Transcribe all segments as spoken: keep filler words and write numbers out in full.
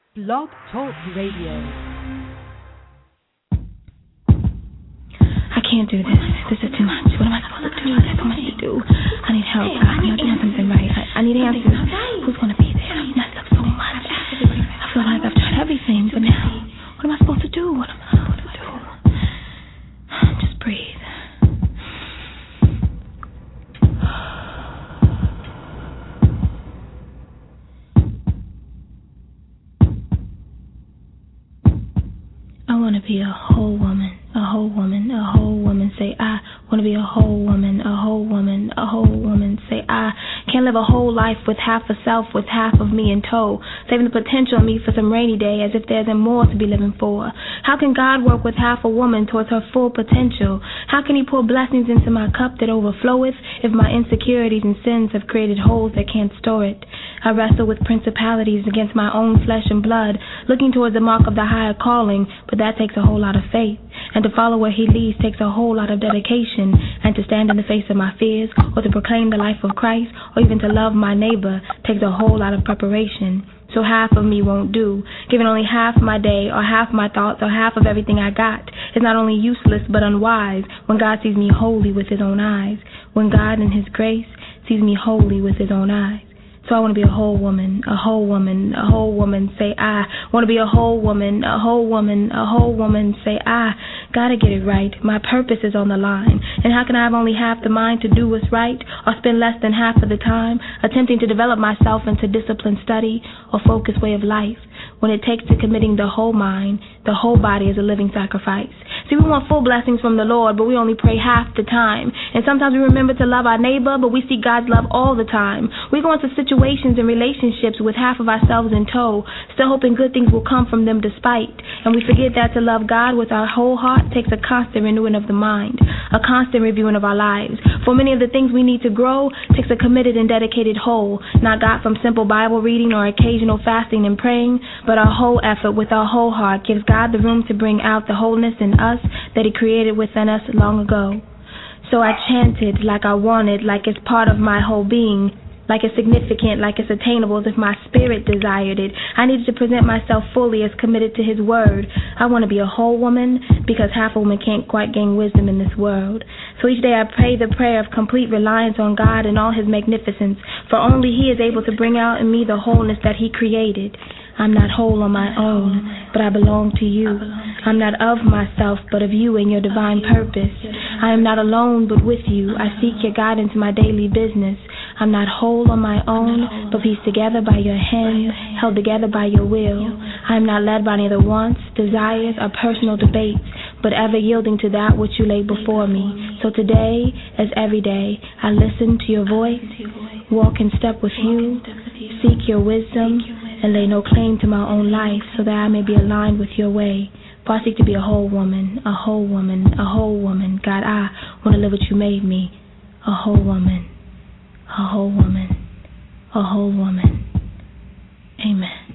Blog Talk Radio. I can't do this. This is too much. What am I supposed to do? There's so much to do. I need help. I'm not doing something right. I, I need answers. Who's going to be there? I've messed up so much. I feel like I've tried everything, but now, what am I supposed to do? What am I supposed to do? Just breathe. I want to be a whole woman, a whole woman, a whole woman. Say, I want to be a whole woman, a whole woman, a whole woman. Say, I can't live a whole life with half a self, with half of me in tow, saving the potential of me for some rainy day as if there's more to be living for. How can God work with half a woman towards her full potential? How can he pour blessings into my cup that overfloweth if my insecurities and sins have created holes that can't store it? I wrestle with principalities against my own flesh and blood, looking towards the mark of the higher calling, but that takes a whole lot of faith. And to follow where he leads takes a whole lot of dedication. And to stand in the face of my fears, or to proclaim the life of Christ, or even to love my neighbor, takes a whole lot of preparation. So half of me won't do. Giving only half my day, or half my thoughts, or half of everything I got is not only useless but unwise when God sees me holy with his own eyes. When God in his grace sees me holy with his own eyes. So I want to be a whole woman, a whole woman, a whole woman. Say, I want to be a whole woman, a whole woman, a whole woman. Say, I gotta get it right. My purpose is on the line. And how can I have only half the mind to do what's right, or spend less than half of the time attempting to develop myself into disciplined study or focused way of life, when it takes to committing the whole mind, the whole body as a living sacrifice? See, we want full blessings from the Lord, but we only pray half the time. And sometimes we remember to love our neighbor, but we seek God's love all the time. We go into situations and relationships with half of ourselves in tow, still hoping good things will come from them despite. And we forget that to love God with our whole heart takes a constant renewing of the mind, a constant reviewing of our lives. For many of the things we need to grow takes a committed and dedicated whole, not got from simple Bible reading or occasional fasting and praying, but our whole effort with our whole heart gives God the room to bring out the wholeness in us that he created within us long ago. So I chanted like I wanted, like it's part of my whole being, like it's significant, like it's attainable as if my spirit desired it. I needed to present myself fully as committed to his word. I want to be a whole woman because half a woman can't quite gain wisdom in this world. So each day I pray the prayer of complete reliance on God and all his magnificence, for only he is able to bring out in me the wholeness that he created. I'm not whole on my own, but I belong to you. I'm not of myself, but of you and your divine purpose. I am not alone, but with you. I seek your guidance in my daily business. I'm not whole on my own, but pieced together by your hand, held together by your will. I am not led by neither wants, desires, or personal debates, but ever yielding to that which you lay before me. So today, as every day, I listen to your voice, walk in step with you, seek your wisdom, and lay no claim to my own life, so that I may be aligned with your way. For I seek to be a whole woman, a whole woman, a whole woman. God, I want to live what you made me, a whole woman, a whole woman, a whole woman. Amen.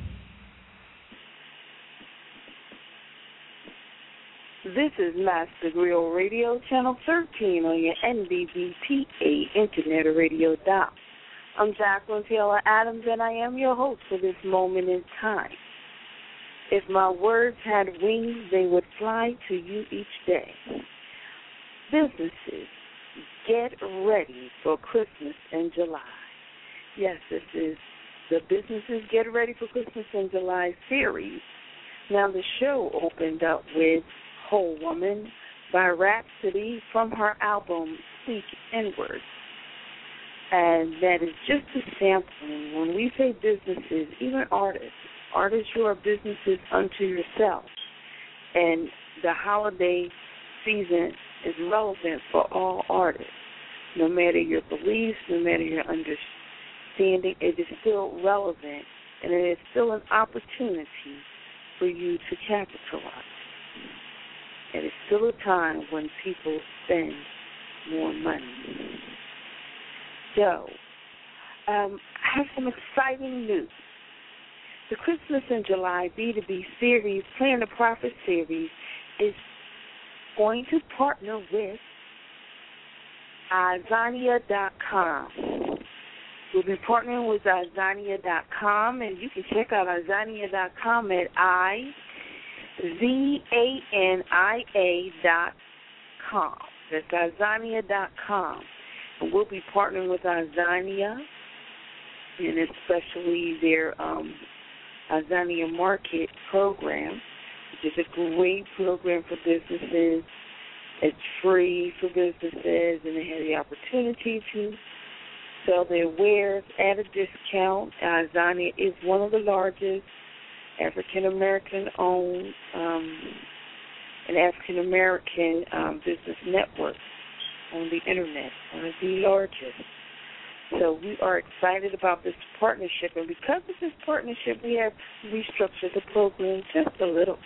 This is Master Grill Radio, Channel thirteen on your N B B T A Internet Radio dial. I'm Jacqueline Taylor Adams, and I am your host for this moment in time. If my words had wings, they would fly to you each day. Businesses, get ready for Christmas in July. Yes, this is the Businesses Get Ready for Christmas in July series. Now, the show opened up with Whole Woman by Rhapsody from her album Speak Inward. And that is just a sampling. When we say businesses, even artists, artists who are businesses unto yourself. And the holiday season is relevant for all artists. No matter your beliefs, no matter your understanding, it is still relevant. And it is still an opportunity for you to capitalize. And it's still a time when people spend more money. So, um, I have some exciting news. The Christmas in July B two B series, Playing the Prophet series, is going to partner with Izania dot com. We'll be partnering with Azania dot com, and you can check out Azania dot com at I Z A N I A dot com. That's Azania dot com. And we'll be partnering with Azania, and especially their um, Azania Market program, which is a great program for businesses. It's free for businesses, and they have the opportunity to sell their wares at a discount. Azania is one of the largest African-American owned um, and African-American um, business networks on the Internet, one of the largest. So we are excited about this partnership, and because of this partnership, we have restructured the program just a little.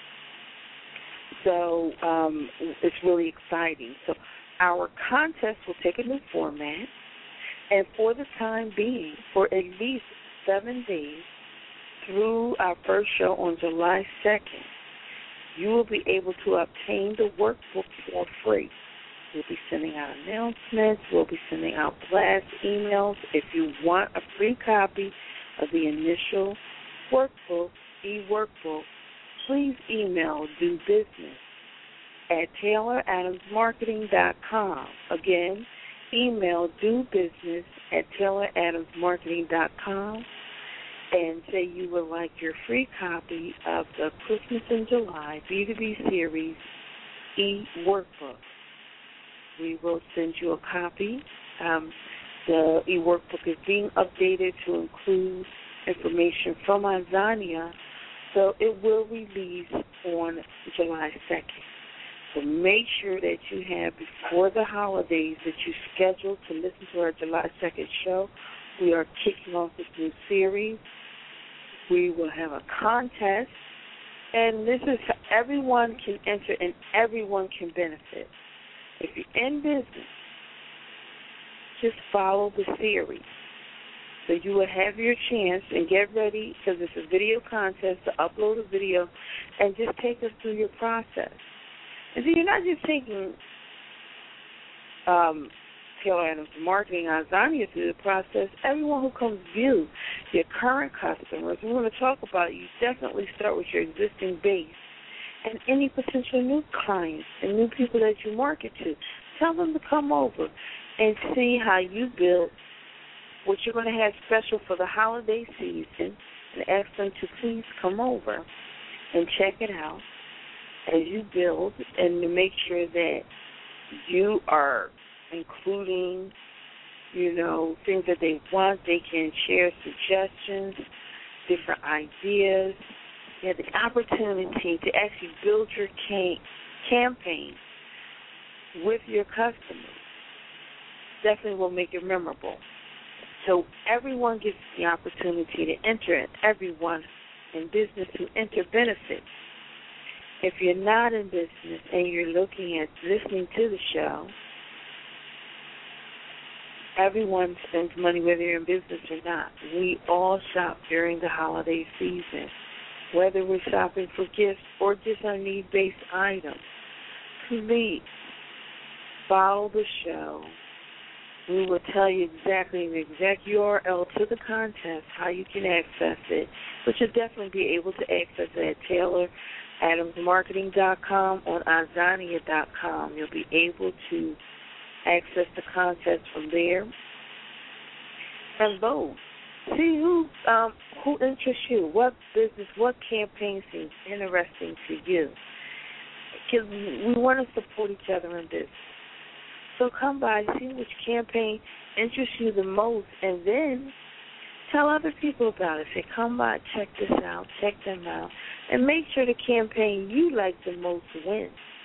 So um, it's really exciting. So our contest will take a new format. And for the time being, for at least seven days through our first show on July second, you will be able to obtain the workbook for free. We'll be sending out announcements. We'll be sending out blast emails. If you want a free copy of the initial workbook, e-workbook, please email do business at Taylor Adams Marketing dot com. Again, email do business at Taylor Adams Marketing dot com and say you would like your free copy of the Christmas in July B two B Series e-workbook. We will send you a copy. Um, the e-workbook is being updated to include information from Azania, so it will release on July second. So make sure that you have, before the holidays, that you schedule to listen to our July second show. We are kicking off this new series. We will have a contest, and this is how everyone can enter and everyone can benefit. If you're in business, just follow the series. So you will have your chance, and get ready, because it's a video contest, to upload a video and just take us through your process. And so you're not just taking um, Taylor Adams Marketing, Azania through the process. Everyone who comes view, your current customers, we want to talk about, you definitely start with your existing base and any potential new clients and new people that you market to. Tell them to come over and see how you build what you're going to have special for the holiday season, and ask them to please come over and check it out as you build, and to make sure that you are including, you know, things that they want. They can share suggestions, different ideas. You have the opportunity to actually build your cam- campaign with your customers. Definitely will make it memorable. So everyone gets the opportunity to enter, and everyone in business who enter benefits. If you're not in business and you're looking at listening to the show, everyone spends money whether you're in business or not. We all shop during the holiday season, whether we're shopping for gifts or just on need-based items. Please follow the show. We will tell you exactly the exact U R L to the contest, how you can access it, but you'll definitely be able to access it at Taylor Adams Marketing dot com or Azania dot com. You'll be able to access the contest from there and vote. See who um, who interests you, what business, what campaign seems interesting to you. Because we want to support each other in business. So come by, see which campaign interests you the most, and then tell other people about it. Say, come by, check this out, check them out, and make sure the campaign you like the most wins.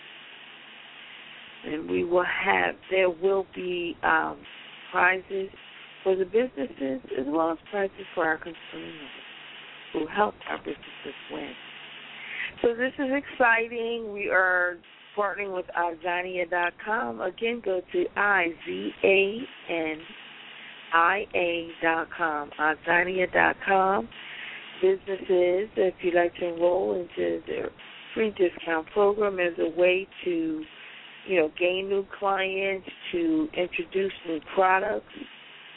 And we will have, there will be um, prizes for the businesses as well as prizes for our consumers who help our businesses win. So this is exciting. We are partnering with Azania dot com. Again, go to I Z A N I A dot com, Azania dot com. Businesses, if you'd like to enroll into their free discount program as a way to, you know, gain new clients, to introduce new products,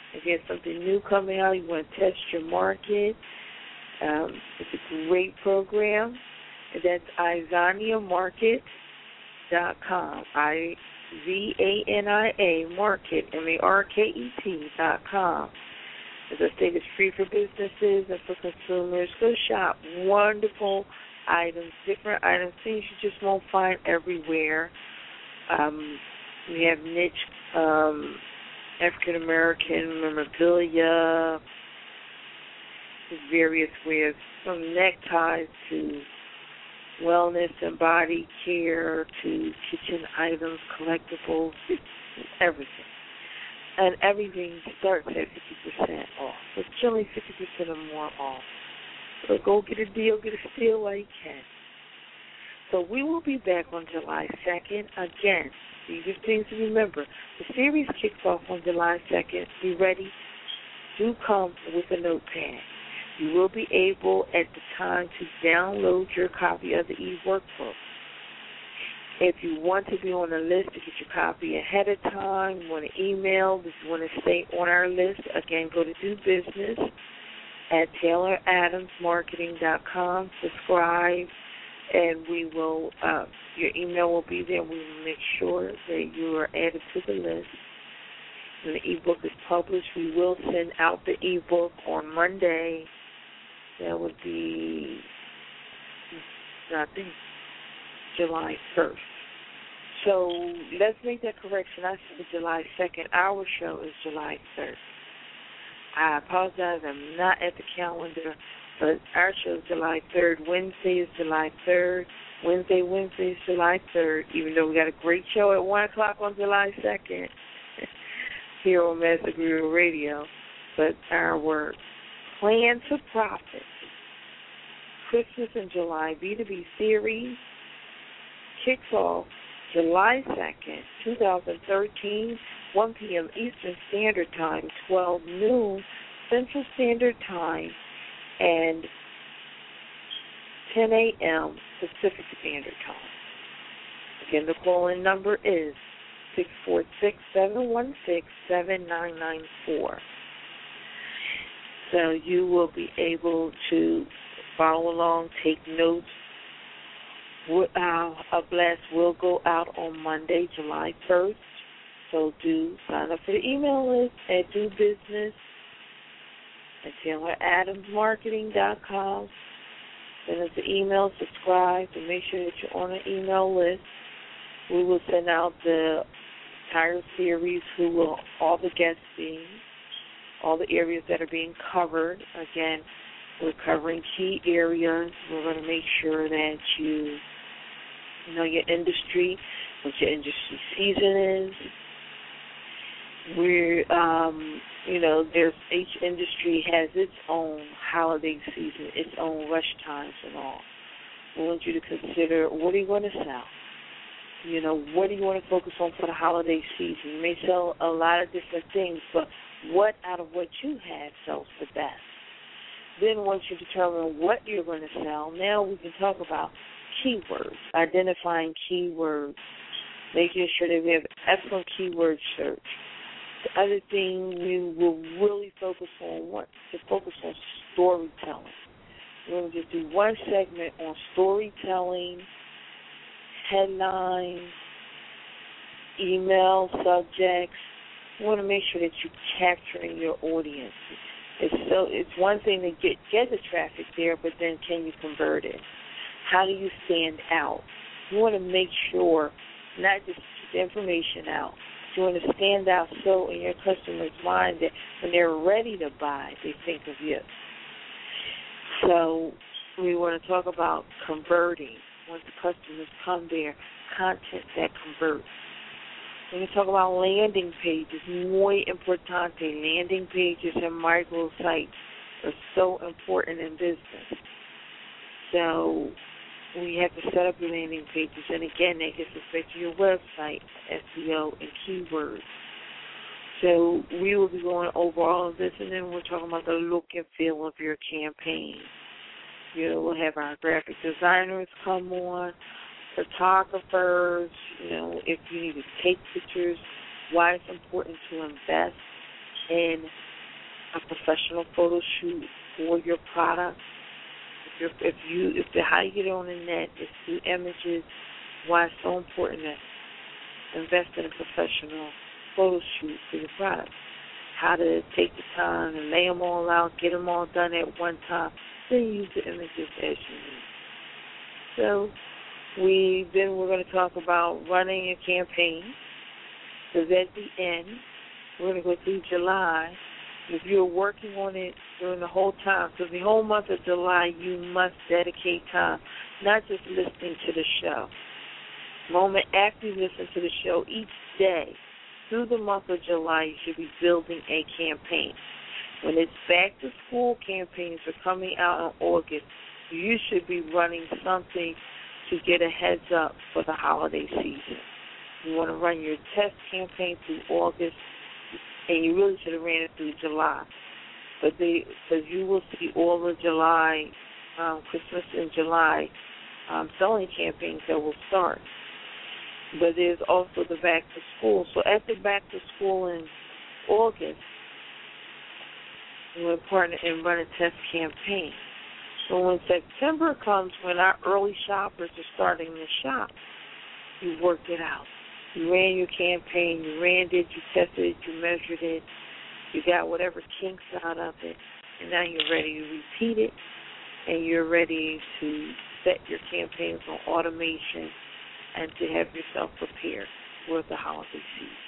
If you have something new coming out, you want to test your market, um, it's a great program. That's izania market dot com. I V A N I A Market, M A R K E T dot com. As I stated, it's free for businesses and for consumers. Go shop. Wonderful items, different items, things you just won't find everywhere. Um, we have niche um, African American memorabilia, various ways, from neckties to wellness and body care to kitchen items, collectibles, everything. And everything starts at fifty percent off. It's generally fifty percent or more off. So go get a deal, get a steal while you can. So we will be back on July second. Again, these are things to remember. The series kicks off on July second. Be ready. Do come with a notepad. You will be able at the time to download your copy of the e-workbook. If you want to be on the list to get your copy ahead of time, you want to email, if you want to stay on our list, again, go to Do Business at Taylor Adams Marketing dot com, subscribe, and we will, uh, your email will be there. We will make sure that you are added to the list. When the e-book is published, we will send out the e-book on Monday. That would be, I think, July first. So let's make that correction. I said July second. Our show is July third. I apologize. I'm not at the calendar, but our show is July third. Wednesday is July third. Wednesday, Wednesday is July third, even though we got a great show at one o'clock on July second here on Master Groove Radio. But our Plan to Profit Christmas in July B two B series kicks off July second, twenty thirteen, one p.m. Eastern Standard Time, twelve noon Central Standard Time, and ten a.m. Pacific Standard Time. Again, the call-in number is six four six, seven one six, seven nine nine four. So you will be able to follow along, take notes. Uh, a blast will go out on Monday, July first. So do sign up for the email list at Do Business at Taylor Adams Marketing dot com. Send us the email, subscribe, and make sure that you're on the email list. We will send out the entire series, who will all the guests be, all the areas that are being covered. Again, we're covering key areas. We're going to make sure that you know your industry, what your industry season is. We're, um, you know, there's each industry has its own holiday season, its own rush times and all. We want you to consider, what are you going to sell? You know, what do you want to focus on for the holiday season? You may sell a lot of different things, but what out of what you have sells the best? Then once you determine what you're going to sell, now we can talk about keywords, identifying keywords, making sure that we have excellent keyword search. The other thing we will really focus on, what to focus on storytelling. We're going to just do one segment on storytelling, headlines, email subjects. You want to make sure that you're capturing your audience. It's so it's one thing to get get the traffic there, but then can you convert it? How do you stand out? You want to make sure not just keep the information out. You want to stand out so in your customer's mind that when they're ready to buy, they think of you. So we want to talk about converting. Once the customers come there, content that converts. We're going to talk about landing pages. Muy importante. Landing pages and microsites are so important in business. So we have to set up your landing pages. And again, that gets affect your website, S E O, and keywords. So we will be going over all of this, and then we're talking about the look and feel of your campaign. You know, we'll have our graphic designers come on, photographers, you know, if you need to take pictures, why it's important to invest in a professional photo shoot for your product. If, you're, if you, if the how you get on the net is through images, why it's so important to invest in a professional photo shoot for your product. How to take the time and lay them all out, get them all done at one time, then use the images as you need. So we then we're going to talk about running a campaign. Because at the end, we're going to go through July. If you're working on it during the whole time, because the whole month of July you must dedicate time, not just listening to the show. The moment after you listen to the show, each day through the month of July, you should be building a campaign. When it's back to school campaigns are coming out in August, you should be running something to get a heads up for the holiday season. You want to run your test campaign through August, and you really should have ran it through July. But because you will see all the July, um, Christmas in July um, selling campaigns that will start. But there's also the back to school. So after back to school in August, we're partner and run a test campaign. So when September comes, when our early shoppers are starting to shop, you worked it out. You ran your campaign, you ran it, you tested it, you measured it, you got whatever kinks out of it, and now you're ready to repeat it, and you're ready to set your campaigns on automation and to have yourself prepared for the holiday season.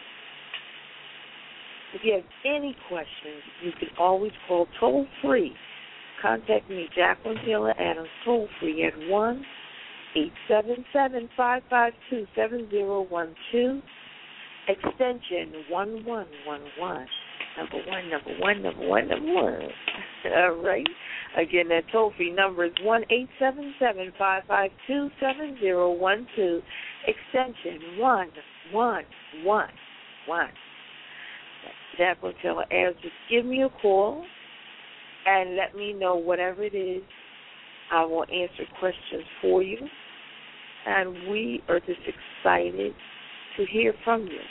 If you have any questions, you can always call toll-free. Contact me, Jacqueline Taylor Adams, toll-free at one eight seven seven, five five two, seven zero one two, extension one one one one. Number one, number one, number one, number one. All right. Again, that toll-free number is one eight seven seven, five five two, seven zero one two, extension one one one one. Jacqueline Taylor Adams, just give me a call and let me know whatever it is. I will answer questions for you. And we are just excited to hear from you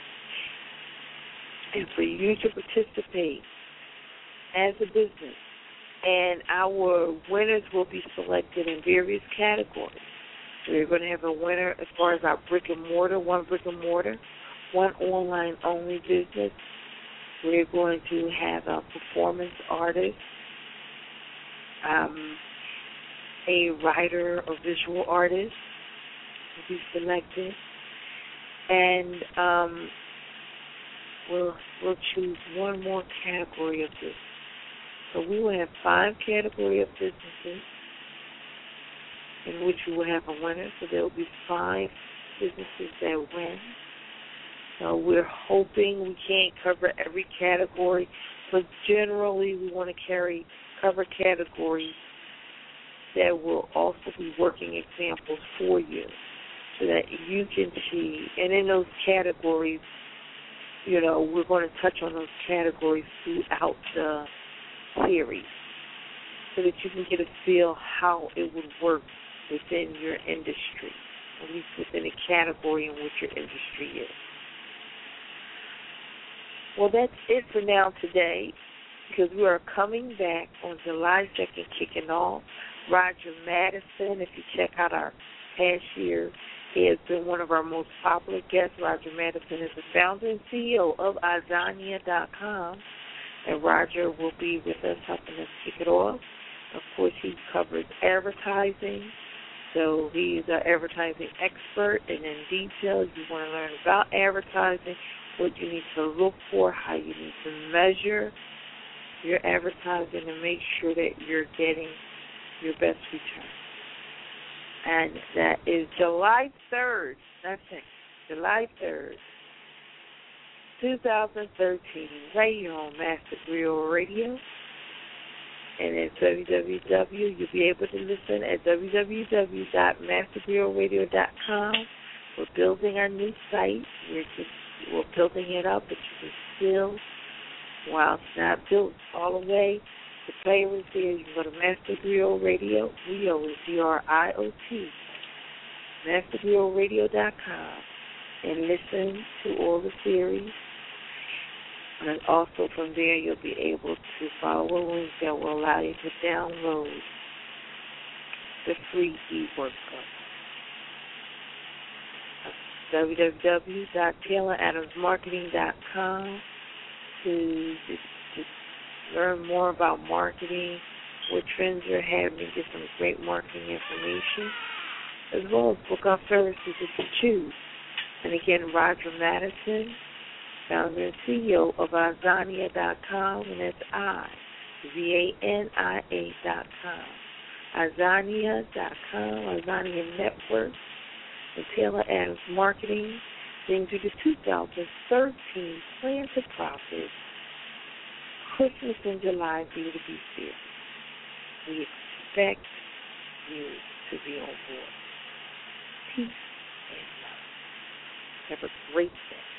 and for you to participate as a business. And our winners will be selected in various categories. We're going to have a winner as far as our brick and mortar, one brick and mortar, one online only business. We're going to have a performance artist, um, a writer or visual artist will be selected, and um, we'll we'll choose one more category of business. So we will have five category of businesses in which we will have a winner. So there will be five businesses that win. So we're hoping we can't cover every category, but generally we want to carry cover categories that will also be working examples for you so that you can see. And in those categories, you know, we're going to touch on those categories throughout the series so that you can get a feel how it would work within your industry, at least within the category in which your industry is. Well, that's it for now today, because we are coming back on July second, kicking off. Roger Madison, if you check out our past year, he has been one of our most popular guests. Roger Madison is the founder and C E O of Azania dot com, and Roger will be with us helping us kick it off. Of course, he covers advertising, so he's an advertising expert, and in detail, you want to learn about advertising, what you need to look for, how you need to measure your advertising and make sure that you're getting your best return. And that is July third. That's it. July third, twenty thirteen, right here on Master Griot Radio. And at w w w, you'll be able to listen at w w w dot master griot radio dot com. We're building our new site. We're just we're building it up, but you can still, while it's not built all the way, the player is there. You can go to Master Griot Radio. Griot is G R I O T. master griot radio dot com and listen to all the series. And also from there, you'll be able to follow a link that will allow you to download the free e-workbook. w w w dot taylor adams marketing dot com to just, just learn more about marketing, what trends you're having, get some great marketing information, as well as book our services if you choose. And again, Roger Madison, founder and C E O of Azania dot com, and that's I, Z A N I A dot com. Azania dot com, Azania Network, and Taylor Adams Marketing brings you the two thousand thirteen Plan to Profit Christmas in July B two B series. We expect you to be on board. Peace and love. Have a great day.